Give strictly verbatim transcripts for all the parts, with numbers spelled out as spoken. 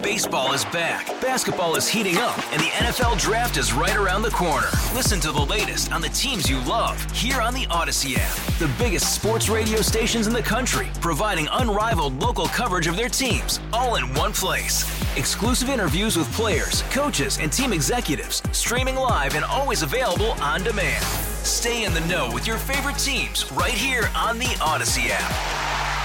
Baseball is back, basketball is heating up, and the N F L Draft is right around the corner. Listen to the latest on the teams you love here on the Odyssey app. The biggest sports radio stations in the country, providing unrivaled local coverage of their teams, all in one place. Exclusive interviews with players, coaches, and team executives, streaming live and always available on demand. Stay in the know with your favorite teams right here on the Odyssey app.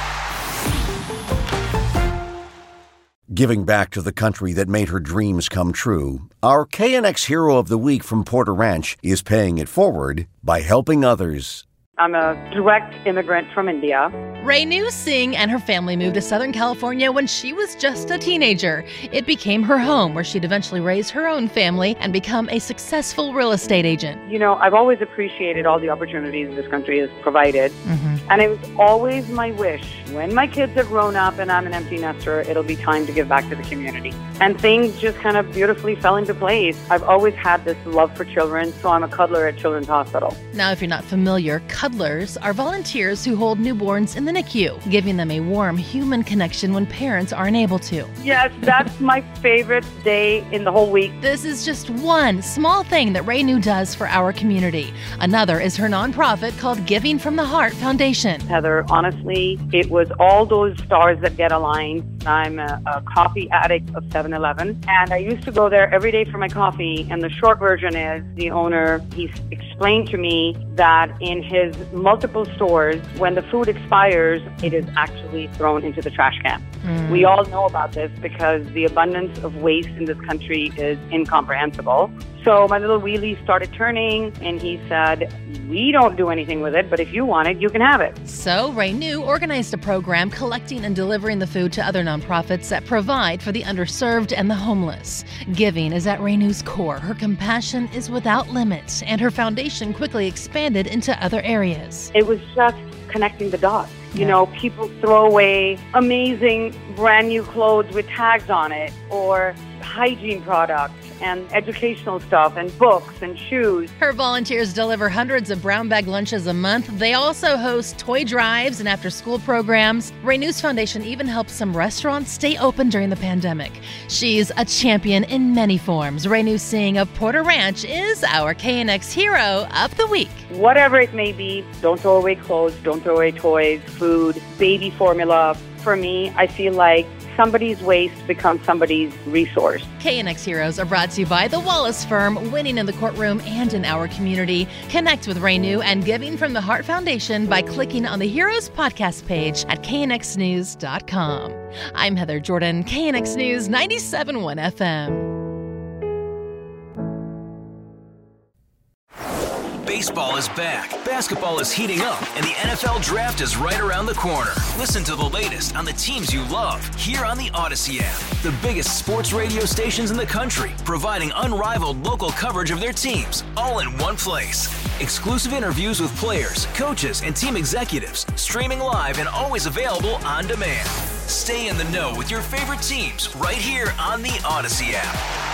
Giving back to the country that made her dreams come true, our K N X Hero of the Week from Porter Ranch is paying it forward by helping others. I'm a direct immigrant from India. Renu Singh and her family moved to Southern California when she was just a teenager. It became her home, where she'd eventually raise her own family and become a successful real estate agent. You know, I've always appreciated all the opportunities this country has provided. Mm-hmm. And it was always my wish, when my kids have grown up and I'm an empty nester, it'll be time to give back to the community. And things just kind of beautifully fell into place. I've always had this love for children, so I'm a cuddler at Children's Hospital. Now, if you're not familiar, cuddlers are volunteers who hold newborns in the N I C U, giving them a warm human connection when parents aren't able to. Yes, that's my favorite day in the whole week. This is just one small thing that Renu does for our community. Another is her nonprofit called Giving from the Heart Foundation. Heather, honestly, it was all those stars that get aligned. I'm a, a coffee addict of seven eleven, and I used to go there every day for my coffee, and the short version is the owner, he explained to me that in his multiple stores, when the food expires, it is actually thrown into the trash can. Mm. We all know about this because the abundance of waste in this country is incomprehensible. So my little wheelie started turning, and he said, we don't do anything with it, but if you want it, you can have it. So Renu organized a program collecting and delivering the food to other nonprofits that provide for the underserved and the homeless. Giving is at Renu's core. Her compassion is without limits, and her foundation quickly expanded into other areas. It was just connecting the dots. You Yeah. know, people throw away amazing brand new clothes with tags on it, or hygiene products and educational stuff and books and shoes. Her volunteers deliver hundreds of brown bag lunches a month. They also host toy drives and after-school programs. Renu's foundation even helps some restaurants stay open during the pandemic. She's a champion in many forms. Renu Singh of Porter Ranch is our K N X Hero of the Week. Whatever it may be, don't throw away clothes, don't throw away toys, food, baby formula. For me, I feel like somebody's waste becomes somebody's resource. K N X Heroes are brought to you by the Wallace Firm, winning in the courtroom and in our community. Connect with Renu and Giving from the Heart Foundation by clicking on the Heroes podcast page at K N X news dot com. I'm Heather Jordan, K N X News ninety-seven point one F M. Baseball is back, basketball is heating up, and the N F L Draft is right around the corner. Listen to the latest on the teams you love here on the Odyssey app. The biggest sports radio stations in the country, providing unrivaled local coverage of their teams, all in one place. Exclusive interviews with players, coaches, and team executives, streaming live and always available on demand. Stay in the know with your favorite teams right here on the Odyssey app.